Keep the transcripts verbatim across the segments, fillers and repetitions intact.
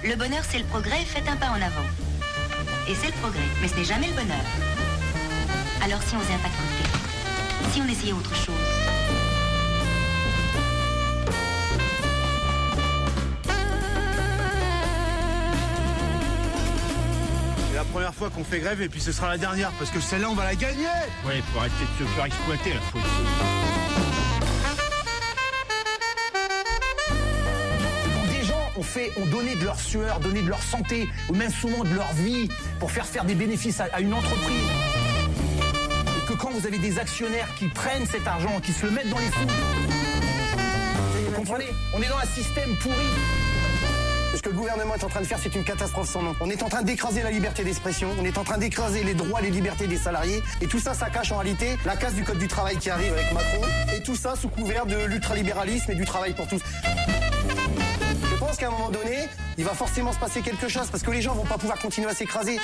Le bonheur, c'est le progrès, faites un pas en avant. Et c'est le progrès, mais ce n'est jamais le bonheur. Alors si on faisait un pas de côté, si on essayait autre chose. C'est la première fois qu'on fait grève et puis ce sera la dernière, parce que celle-là, on va la gagner. Ouais, faut arrêter de se faire exploiter, là. Faut... Ont, fait, ont donné de leur sueur, donné de leur santé, ou même souvent de leur vie, pour faire faire des bénéfices à, à une entreprise. Et que quand vous avez des actionnaires qui prennent cet argent, qui se le mettent dans les sous, vous comprenez? On est dans un système pourri. Ce que le gouvernement est en train de faire, c'est une catastrophe sans nom. On est en train d'écraser la liberté d'expression, on est en train d'écraser les droits, les libertés des salariés, et tout ça, ça cache en réalité la casse du code du travail qui arrive avec Macron, et tout ça sous couvert de l'ultralibéralisme et du travail pour tous. Je pense qu'à un moment donné, il va forcément se passer quelque chose parce que les gens vont pas pouvoir continuer à s'écraser.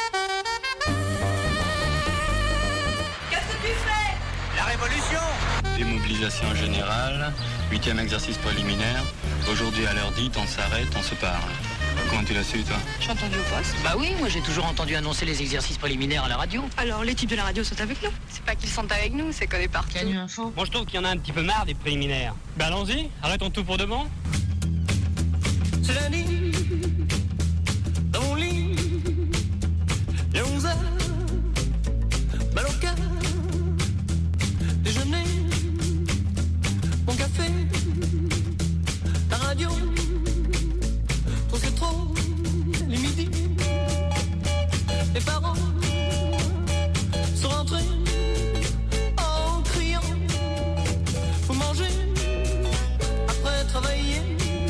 Qu'est-ce que tu fais? La révolution! Démobilisation générale, huitième exercice préliminaire. Aujourd'hui à l'heure dite, on s'arrête, on se parle. Comment tu l'as su, toi? J'ai entendu au poste. Bah oui, moi j'ai toujours entendu annoncer les exercices préliminaires à la radio. Alors les types de la radio sont avec nous. C'est pas qu'ils sont avec nous, c'est qu'on est partout. Canu Info. Moi je trouve qu'il y en a un petit peu marre des préliminaires. Bah allons-y, arrêtons tout pour demain. C'est lundi, dans mon lit, il y a onze heures, mal au cœur, déjeuner, mon café, la radio, trop c'est trop, les midis, les parents sont rentrés en criant, faut manger après travailler.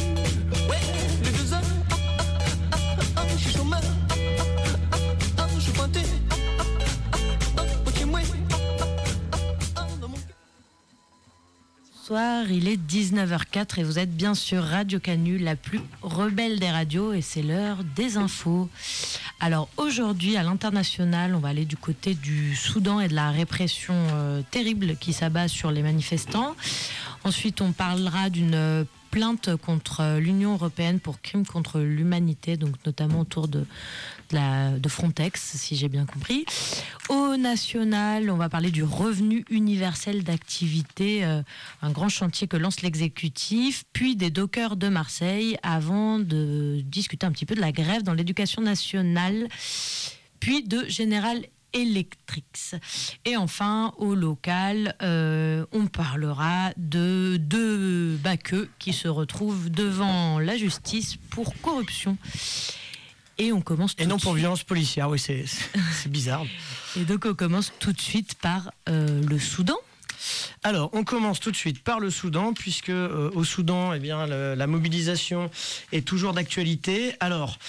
Bonsoir, il est dix-neuf heures quatre et vous êtes bien sur Radio Canu, la plus rebelle des radios, et c'est l'heure des infos. Alors aujourd'hui, à l'international, on va aller du côté du Soudan et de la répression euh, terrible qui s'abat sur les manifestants. Ensuite, on parlera d'une plainte contre l'Union européenne pour crimes contre l'humanité, donc notamment autour de, de, la, de Frontex, si j'ai bien compris. Au national, on va parler du revenu universel d'activité, euh, un grand chantier que lance l'exécutif, puis des dockers de Marseille, avant de discuter un petit peu de la grève dans l'éducation nationale, puis de General Electric. Et enfin, au local, euh, on parlera de deux baqueux qui se retrouvent devant la justice pour corruption. Et on commence tout Et non de pour suite. violence policière, oui, c'est, c'est bizarre. Et donc on commence tout de suite par euh, le Soudan. Alors, on commence tout de suite par le Soudan, puisque euh, au Soudan, eh bien, le, la mobilisation est toujours d'actualité. Alors,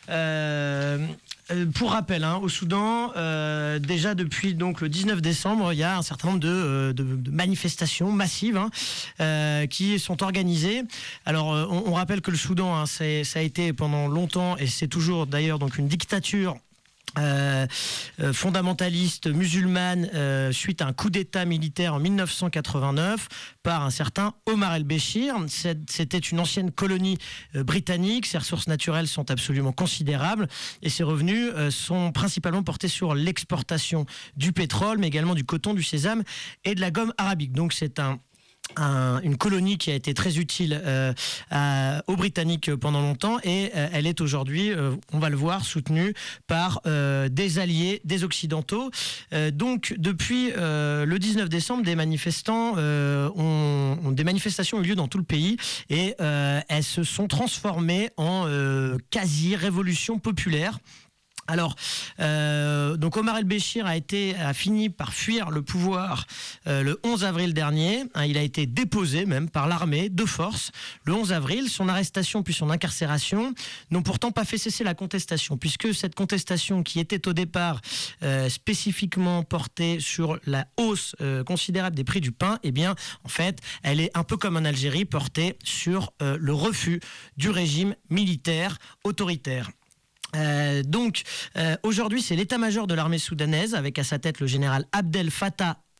euh, euh, pour rappel, hein, au Soudan, euh, déjà depuis donc le dix-neuf décembre, il y a un certain nombre de, de, de manifestations massives hein, euh, qui sont organisées. Alors, euh, on, on rappelle que le Soudan, hein, c'est, ça a été pendant longtemps, et c'est toujours d'ailleurs donc une dictature Euh, euh, fondamentaliste musulmane euh, suite à un coup d'État militaire en dix-neuf cent quatre-vingt-neuf par un certain Omar el-Béchir. C'est, c'était une ancienne colonie euh, britannique. Ses ressources naturelles sont absolument considérables et ses revenus euh, sont principalement portés sur l'exportation du pétrole, mais également du coton, du sésame et de la gomme arabique. Donc c'est un Un, une colonie qui a été très utile euh, à, aux Britanniques pendant longtemps et euh, elle est aujourd'hui, euh, on va le voir, soutenue par euh, des alliés, des Occidentaux. Euh, donc depuis euh, le dix-neuf décembre, des manifestants, euh, ont, ont, des manifestations ont eu lieu dans tout le pays et euh, elles se sont transformées en euh, quasi-révolution populaire. Alors, euh, donc Omar el-Béchir a été a fini par fuir le pouvoir euh, le onze avril dernier. Hein, il a été déposé même par l'armée de force le onze avril. Son arrestation puis son incarcération n'ont pourtant pas fait cesser la contestation, puisque cette contestation qui était au départ euh, spécifiquement portée sur la hausse euh, considérable des prix du pain, eh bien, en fait, elle est un peu comme en Algérie portée sur euh, le refus du régime militaire autoritaire. Euh, donc euh, aujourd'hui c'est l'état-major de l'armée soudanaise avec à sa tête le général Abdel Fattah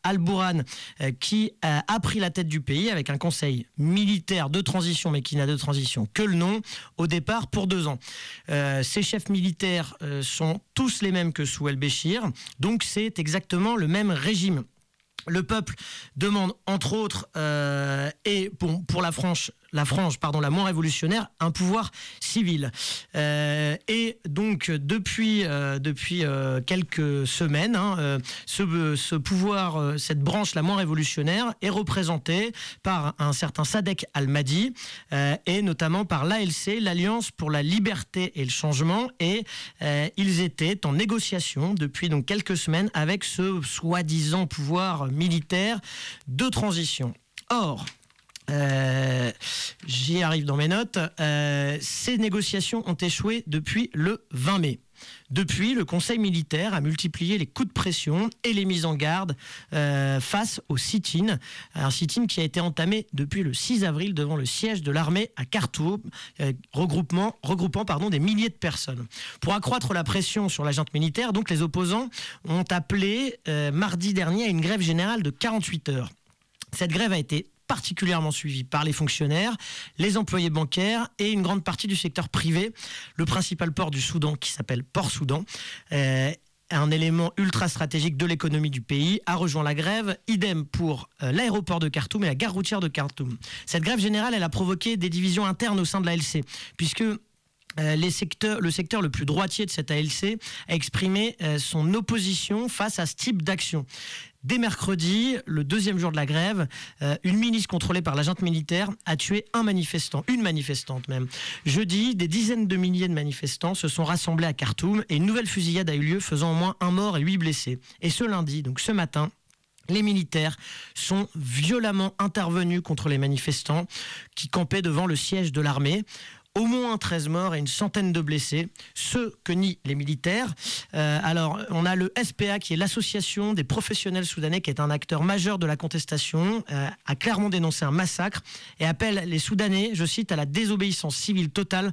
Al-Bourhan, euh, qui euh, a pris la tête du pays avec un conseil militaire de transition, mais qui n'a de transition que le nom, au départ pour deux ans. Euh, ces chefs militaires euh, sont tous les mêmes que sous El-Béchir, donc c'est exactement le même régime. Le peuple demande, entre autres, euh, et pour, pour la frange, la frange, pardon, la moins révolutionnaire, un pouvoir civil. Euh, et donc, depuis, euh, depuis euh, quelques semaines, hein, euh, ce, ce pouvoir, euh, cette branche la moins révolutionnaire, est représentée par un certain Sadek Al-Mahdi, euh, et notamment par l'A L C, l'Alliance pour la liberté et le changement. Et euh, ils étaient en négociation depuis donc quelques semaines avec ce soi-disant pouvoir militaire de transition. Or, euh, j'y arrive dans mes notes, euh, ces négociations ont échoué depuis le vingt mai. Depuis, le Conseil militaire a multiplié les coups de pression et les mises en garde euh, face au sit-in. Un sit-in qui a été entamé depuis le six avril devant le siège de l'armée à Khartoum, euh, regroupement, regroupant pardon, des milliers de personnes. Pour accroître la pression sur la junte militaire, donc, les opposants ont appelé euh, mardi dernier à une grève générale de quarante-huit heures. Cette grève a été particulièrement suivi par les fonctionnaires, les employés bancaires et une grande partie du secteur privé. Le principal port du Soudan, qui s'appelle Port Soudan, euh, un élément ultra stratégique de l'économie du pays, a rejoint la grève. Idem pour euh, l'aéroport de Khartoum et la gare routière de Khartoum. Cette grève générale, elle a provoqué des divisions internes au sein de l'A L C, puisque Euh, les secteurs, le secteur le plus droitier de cette A L C a exprimé euh, son opposition face à ce type d'action. Dès mercredi, le deuxième jour de la grève, euh, une milice contrôlée par la junte militaire a tué un manifestant, une manifestante même. Jeudi, des dizaines de milliers de manifestants se sont rassemblés à Khartoum et une nouvelle fusillade a eu lieu, faisant au moins un mort et huit blessés. Et ce lundi, donc ce matin, les militaires sont violemment intervenus contre les manifestants qui campaient devant le siège de l'armée. Au moins treize morts et une centaine de blessés, ce que nient les militaires. Euh, alors, on a le S P A, qui est l'association des professionnels soudanais, qui est un acteur majeur de la contestation, euh, a clairement dénoncé un massacre et appelle les Soudanais, je cite, à la désobéissance civile totale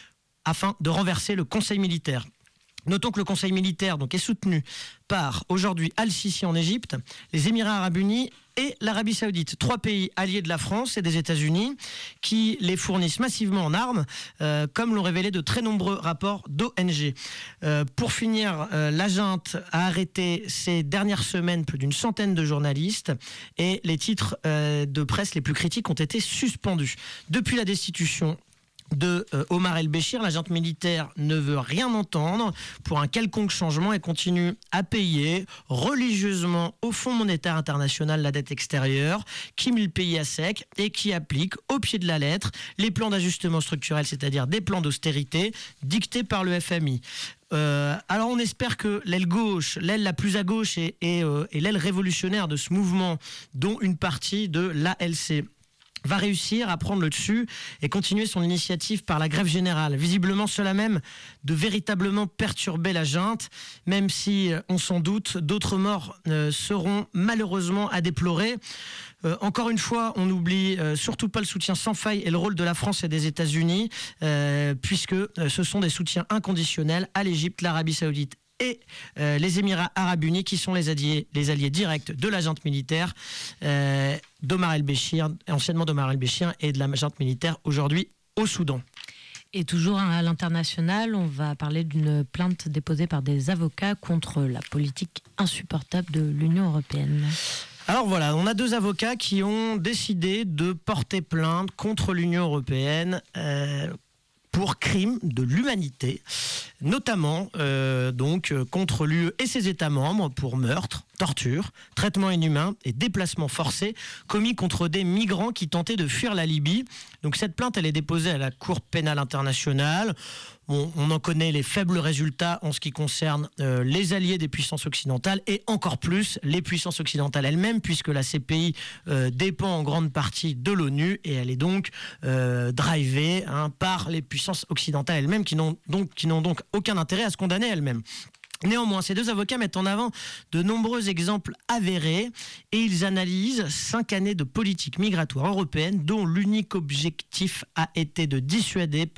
afin de renverser le conseil militaire. Notons que le conseil militaire donc, est soutenu par, aujourd'hui, Al-Sisi en Égypte, les Émirats arabes unis et l'Arabie saoudite. Trois pays alliés de la France et des États-Unis qui les fournissent massivement en armes, euh, comme l'ont révélé de très nombreux rapports d'O N G. Euh, pour finir, euh, la junte a arrêté ces dernières semaines plus d'une centaine de journalistes et les titres euh, de presse les plus critiques ont été suspendus. Depuis la destitution de euh, Omar El-Béchir, la junte militaire ne veut rien entendre pour un quelconque changement et continue à payer religieusement au Fonds monétaire international la dette extérieure, qui met le pays à sec et qui applique au pied de la lettre les plans d'ajustement structurel, c'est-à-dire des plans d'austérité dictés par le F M I. Euh, alors on espère que l'aile gauche, l'aile la plus à gauche et, et, euh, et l'aile révolutionnaire de ce mouvement, dont une partie de l'A L C, va réussir à prendre le dessus et continuer son initiative par la grève générale. Visiblement, cela même de véritablement perturber la junte, même si, on s'en doute, d'autres morts euh, seront malheureusement à déplorer. Euh, encore une fois, on n'oublie euh, surtout pas le soutien sans faille et le rôle de la France et des États-Unis, euh, puisque euh, ce sont des soutiens inconditionnels à l'Égypte, l'Arabie saoudite et euh, les Émirats arabes unis, qui sont les alliés, les alliés directs de la junte militaire euh, d'Omar El-Béchir, anciennement d'Omar El-Béchir, et de la junte militaire aujourd'hui au Soudan. Et toujours à l'international, on va parler d'une plainte déposée par des avocats contre la politique insupportable de l'Union européenne. Alors voilà, on a deux avocats qui ont décidé de porter plainte contre l'Union européenne euh, pour crimes de l'humanité, notamment euh, donc contre l'U E et ses États membres pour meurtre, torture, traitement inhumain et déplacement forcé commis contre des migrants qui tentaient de fuir la Libye. Donc cette plainte, elle est déposée à la Cour pénale internationale. On, on en connaît les faibles résultats en ce qui concerne euh, les alliés des puissances occidentales et encore plus les puissances occidentales elles-mêmes, puisque la C P I euh, dépend en grande partie de l'ONU et elle est donc euh, drivée hein, par les puissances occidentales elles-mêmes qui n'ont donc, qui n'ont donc aucun intérêt à se condamner elles-mêmes. Néanmoins, ces deux avocats mettent en avant de nombreux exemples avérés et ils analysent cinq années de politique migratoire européenne dont l'unique objectif a été de dissuader par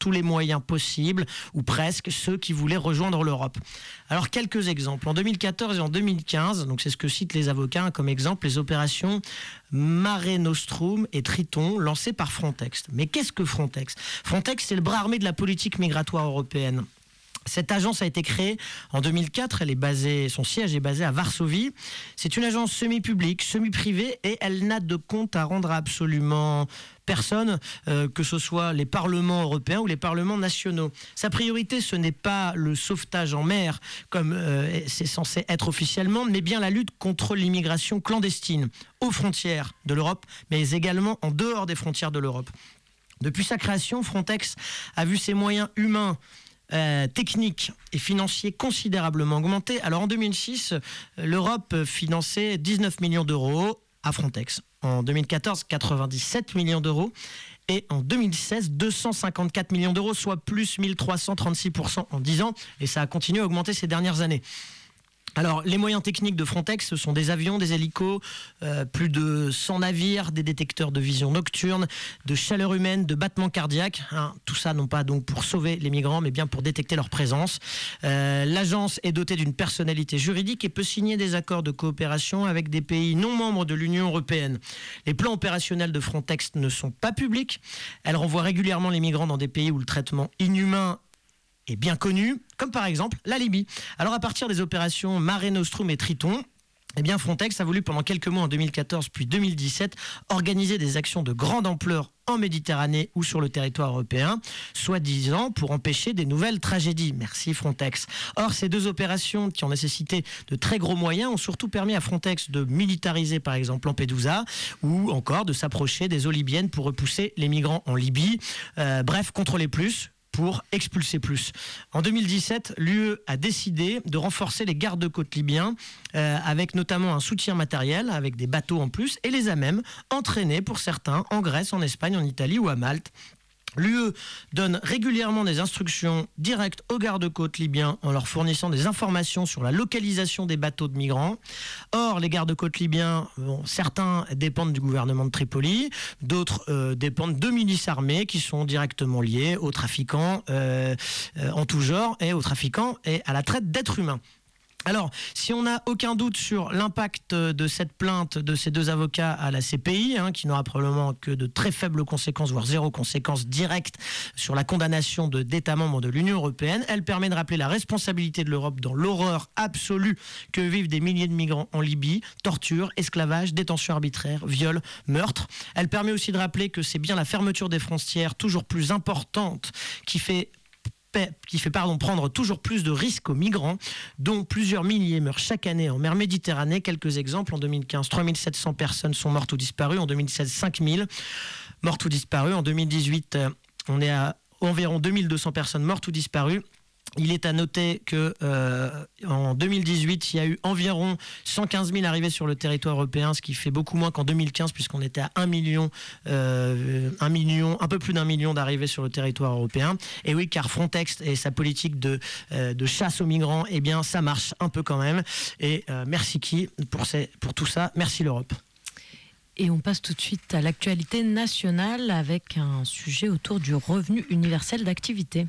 tous les moyens possibles, ou presque, ceux qui voulaient rejoindre l'Europe. Alors, quelques exemples. En deux mille quatorze et en deux mille quinze, donc c'est ce que citent les avocats hein, comme exemple, les opérations Mare Nostrum et Triton lancées par Frontex. Mais qu'est-ce que Frontex ? Frontex, c'est le bras armé de la politique migratoire européenne. Cette agence a été créée en deux mille quatre, elle est basée, son siège est basé à Varsovie. C'est une agence semi-publique, semi-privée et elle n'a de compte à rendre à absolument personne, euh, que ce soit les parlements européens ou les parlements nationaux. Sa priorité, ce n'est pas le sauvetage en mer, comme euh, c'est censé être officiellement, mais bien la lutte contre l'immigration clandestine aux frontières de l'Europe, mais également en dehors des frontières de l'Europe. Depuis sa création, Frontex a vu ses moyens humains, Euh, techniques et financiers considérablement augmentés. Alors en deux mille six, l'Europe finançait dix-neuf millions d'euros à Frontex. En deux mille quatorze, quatre-vingt-dix-sept millions d'euros. Et en deux mille seize, deux cent cinquante-quatre millions d'euros, soit plus mille trois cent trente-six pour cent en dix ans. Et ça a continué à augmenter ces dernières années. Alors, les moyens techniques de Frontex, ce sont des avions, des hélicos, euh, plus de cent navires, des détecteurs de vision nocturne, de chaleur humaine, de battements cardiaques. Hein, tout ça, non pas donc pour sauver les migrants, mais bien pour détecter leur présence. Euh, l'agence est dotée d'une personnalité juridique et peut signer des accords de coopération avec des pays non membres de l'Union européenne. Les plans opérationnels de Frontex ne sont pas publics. Elle renvoie régulièrement les migrants dans des pays où le traitement inhumain est bien connu, comme par exemple la Libye. Alors à partir des opérations Mare Nostrum et Triton, eh bien Frontex a voulu pendant quelques mois en deux mille quatorze puis deux mille dix-sept organiser des actions de grande ampleur en Méditerranée ou sur le territoire européen, soi-disant pour empêcher des nouvelles tragédies. Merci Frontex. Or, ces deux opérations qui ont nécessité de très gros moyens ont surtout permis à Frontex de militariser par exemple Lampedusa ou encore de s'approcher des eaux libyennes pour repousser les migrants en Libye. Euh, bref, contrôler plus pour expulser plus. En deux mille dix-sept, l'U E a décidé de renforcer les gardes-côtes libyens euh, avec notamment un soutien matériel, avec des bateaux en plus, et les a même entraînés pour certains en Grèce, en Espagne, en Italie ou à Malte. L'U E donne régulièrement des instructions directes aux gardes-côtes libyens en leur fournissant des informations sur la localisation des bateaux de migrants. Or, les gardes-côtes libyens, bon, certains dépendent du gouvernement de Tripoli, d'autres euh, dépendent de milices armées qui sont directement liées aux trafiquants euh, euh, en tout genre et aux trafiquants et à la traite d'êtres humains. Alors, si on n'a aucun doute sur l'impact de cette plainte de ces deux avocats à la C P I, hein, qui n'aura probablement que de très faibles conséquences, voire zéro conséquence directe sur la condamnation de, d'États membres de l'Union européenne, elle permet de rappeler la responsabilité de l'Europe dans l'horreur absolue que vivent des milliers de migrants en Libye, torture, esclavage, détention arbitraire, viol, meurtre. Elle permet aussi de rappeler que c'est bien la fermeture des frontières toujours plus importante qui fait qui fait pardon, prendre toujours plus de risques aux migrants, dont plusieurs milliers meurent chaque année en mer Méditerranée. Quelques exemples, en deux mille quinze, trois mille sept cents personnes sont mortes ou disparues. En deux mille seize, cinq mille mortes ou disparues. En deux mille dix-huit, on est à environ deux mille deux cents personnes mortes ou disparues. Il est à noter que euh, en deux mille dix-huit, il y a eu environ cent quinze mille arrivées sur le territoire européen, ce qui fait beaucoup moins qu'en deux mille quinze, puisqu'on était à un million, euh, un million, un peu plus d'un million d'arrivées sur le territoire européen. Et oui, car Frontex et sa politique de, euh, de chasse aux migrants, eh bien, ça marche un peu quand même. Et euh, merci qui pour, ces, pour tout ça. Merci l'Europe. Et on passe tout de suite à l'actualité nationale avec un sujet autour du revenu universel d'activité.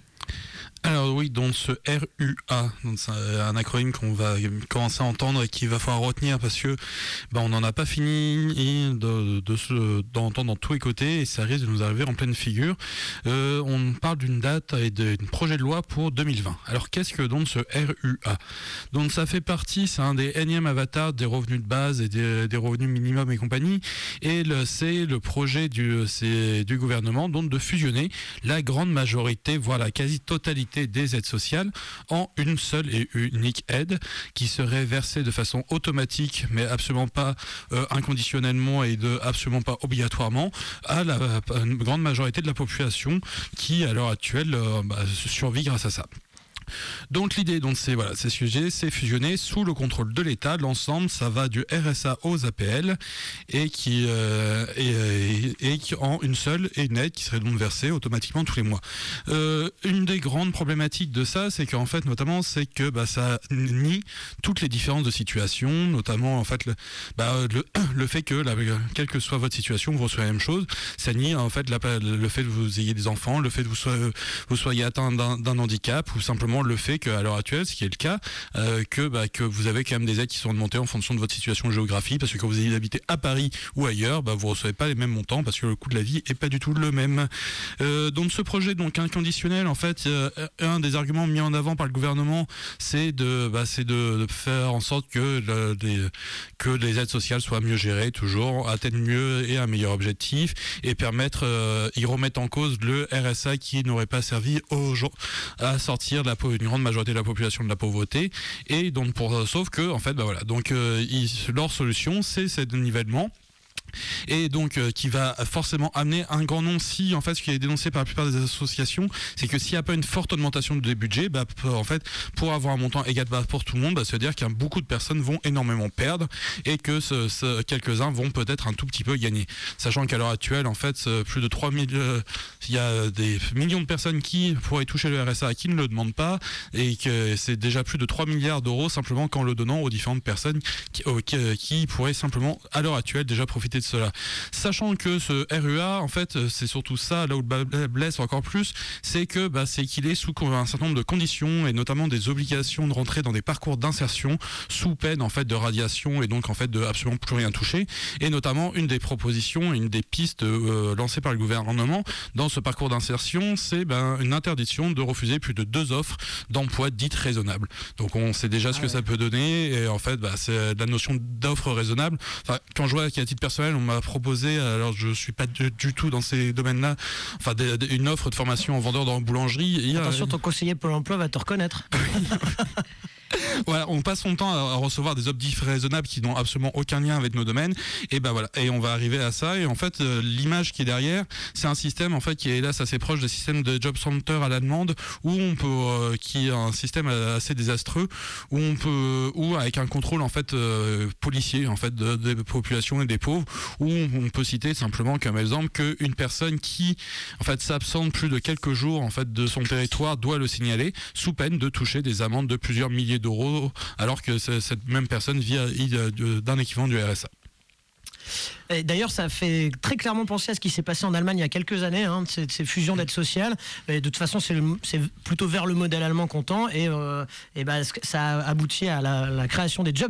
Alors oui, donc ce R U A, donc c'est un acronyme qu'on va commencer à entendre et qu'il va falloir retenir parce que bah, on n'en a pas fini de, de se, d'entendre dans tous les côtés et ça risque de nous arriver en pleine figure. Euh, on parle d'une date et d'un projet de loi pour deux mille vingt. Alors qu'est-ce que donc ce R U A ? Donc ça fait partie, c'est un des énièmes avatars des revenus de base et des, des revenus minimum et compagnie. Et le, c'est le projet du, c'est, du gouvernement donc de fusionner la grande majorité, voire la quasi-totalité des aides sociales en une seule et unique aide qui serait versée de façon automatique mais absolument pas euh, inconditionnellement et de absolument pas obligatoirement à la à une grande majorité de la population qui à l'heure actuelle euh, bah, survit grâce à ça. Donc l'idée, donc c'est voilà, ces sujets, c'est fusionner sous le contrôle de l'État. L'ensemble, ça va du R S A aux A P L et qui euh, et, et, et qui en une seule et une aide qui serait donc versée automatiquement tous les mois. Euh, une des grandes problématiques de ça, c'est qu'en fait, notamment, c'est que bah, ça nie toutes les différences de situation, notamment en fait le, bah, le, le fait que la, quelle que soit votre situation, vous recevez la même chose. Ça nie en fait la, le fait que vous ayez des enfants, le fait que vous soyez, vous soyez atteint d'un, d'un handicap ou simplement le fait qu'à l'heure actuelle, ce qui est le cas, euh, que, bah, que vous avez quand même des aides qui sont augmentées en fonction de votre situation géographique, parce que quand vous habitez à Paris ou ailleurs, bah, vous ne recevez pas les mêmes montants parce que le coût de la vie est pas du tout le même. Euh, donc ce projet donc inconditionnel, en fait, euh, un des arguments mis en avant par le gouvernement, c'est de, bah, c'est de, de faire en sorte que, le, des, que les aides sociales soient mieux gérées, toujours atteignent mieux et un meilleur objectif, et permettre, euh, ils remettent en cause le R S A qui n'aurait pas servi aux gens à sortir de la pauvreté, une grande majorité de la population de la pauvreté, et donc pour sauf que en fait bah voilà, donc euh, ils, leur solution c'est ce nivellement. Et donc euh, qui va forcément amener un grand nombre, si en fait ce qui est dénoncé par la plupart des associations, c'est que s'il n'y a pas une forte augmentation des budgets, bah, en fait pour avoir un montant égal pour tout le monde, bah, ça veut dire qu'il y a beaucoup de personnes vont énormément perdre et que ce, ce, quelques-uns vont peut-être un tout petit peu gagner, sachant qu'à l'heure actuelle en fait plus de trois mille, euh, il y a des millions de personnes qui pourraient toucher le R S A qui ne le demandent pas, et que c'est déjà plus de trois milliards d'euros simplement qu'en le donnant aux différentes personnes qui, euh, qui, qui pourraient simplement à l'heure actuelle déjà profiter de cela. Sachant que ce R U A, en fait, c'est surtout ça, là où le blesse encore plus, c'est que bah, c'est qu'il est sous un certain nombre de conditions, et notamment des obligations de rentrer dans des parcours d'insertion sous peine en fait de radiation, et donc en fait de absolument plus rien toucher. Et notamment une des propositions, une des pistes euh, lancées par le gouvernement dans ce parcours d'insertion, c'est ben, une interdiction de refuser plus de deux offres d'emploi dites raisonnables. Donc on sait déjà ce que ah ouais. ça peut donner, et en fait bah, c'est la notion d'offre raisonnable. Enfin, quand je vois qu'à titre personnel on m'a proposé, alors je suis pas du, du tout dans ces domaines-là, enfin des, des, une offre de formation en vendeur dans la boulangerie. Et attention, euh, ton conseiller Pôle emploi va te reconnaître. Voilà, on passe son temps à recevoir des objectifs raisonnables qui n'ont absolument aucun lien avec nos domaines, et ben voilà, et on va arriver à ça. Et en fait, euh, l'image qui est derrière, c'est un système en fait qui est hélas assez proche des systèmes de job center à la demande, où on peut, euh, qui est un système assez désastreux, où on peut, ou avec un contrôle en fait euh, policier en fait de, des populations et des pauvres, où on peut citer simplement comme exemple qu'une personne qui en fait s'absente plus de quelques jours en fait de son territoire doit le signaler sous peine de toucher des amendes de plusieurs milliers d'euros, alors que cette même personne vit d'un équivalent du R S A. Et d'ailleurs, ça fait très clairement penser à ce qui s'est passé en Allemagne il y a quelques années, hein, ces, ces fusions d'aides sociales. Et de toute façon, c'est, le, c'est plutôt vers le modèle allemand qu'on tend, et, euh, et bah, ça a abouti à la, la création des job